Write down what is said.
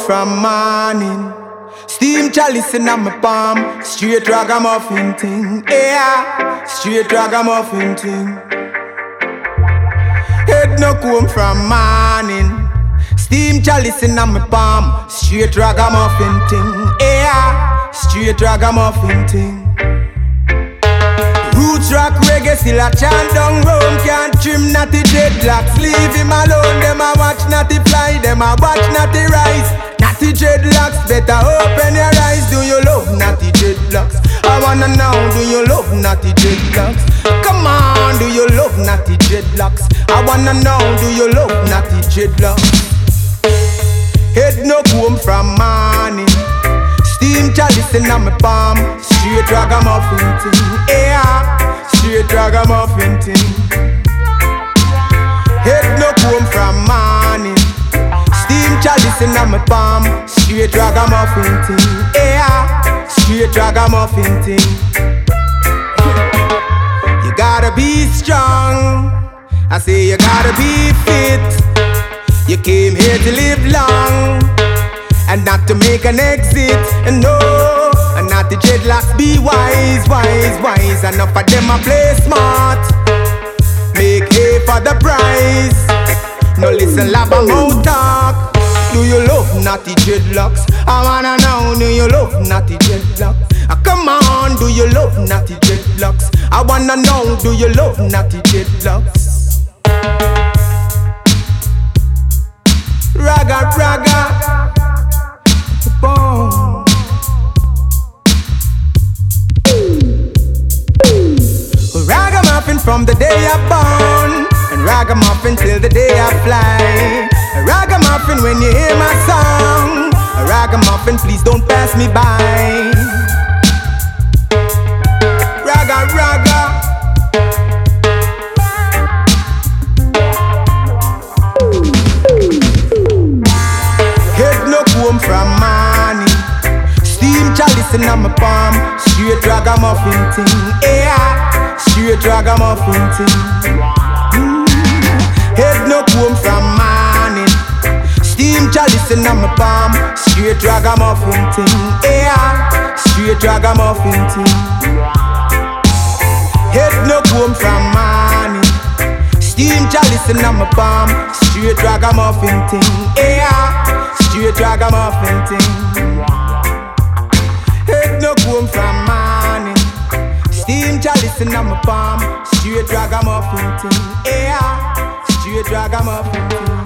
from morning. Steam chalice in my palm. Straight ragamuffin thing. Yeah, straight ragamuffin thing. Head no comb from morning. Steam chalice in my palm. Straight ragamuffin thing. Yeah, straight ragamuffin thing. Roots rock reggae still a chant down Rome. Can't trim natty dreadlocks. Leave him alone. Them a watch natty fly. Them a watch natty rise. Natty dreadlocks, better open your eyes. Do you love natty dreadlocks? I wanna know, do you love natty dreadlocks? Come on, do you love natty dreadlocks? I wanna know, do you love natty dreadlocks? Head no comb from morning. Steam chalice in my palm. Straight ragamuffin thing. Yeah, straight ragamuffin thing. Head no comb from morning. Steam chalice in my palm. Straight ragamuffin thing. Yeah, straight ragamuffin thing. You gotta be strong. I say you gotta be fit. You came here to live long and not to make an exit. And no, and not the dreadlocks. Be wise, wise, wise. Enough of them a play smart. Make hay for the prize. No listen lab mouth talk. Do you love natty dreadlocks? I wanna know, do you love natty dreadlocks? Come on, do you love natty dreadlocks? I wanna know, do you love natty dreadlocks? Raga, raga, boom. Ragamuffin from the day I born, and ragamuffin till the day I fly. Ragamuffin when you hear my song. Ragamuffin, please don't pass me by. Raga, raga. Head no comb from morning. Steam chalice in my palm. Straight ragamuffin thing. Yeah, straight ragamuffin thing. Head no comb from morning. Steam chalice in my palm. Straight ragamuffin thing. Yeah, straight ragamuffin thing. Head no comb from morning. Steam chalice in my palm. Straight ragamuffin thing. Yeah, straight ragamuffin thing. Head no comb from morning. Steam chalice in my palm. Straight ragamuffin thing. Yeah, straight ragamuffin thing.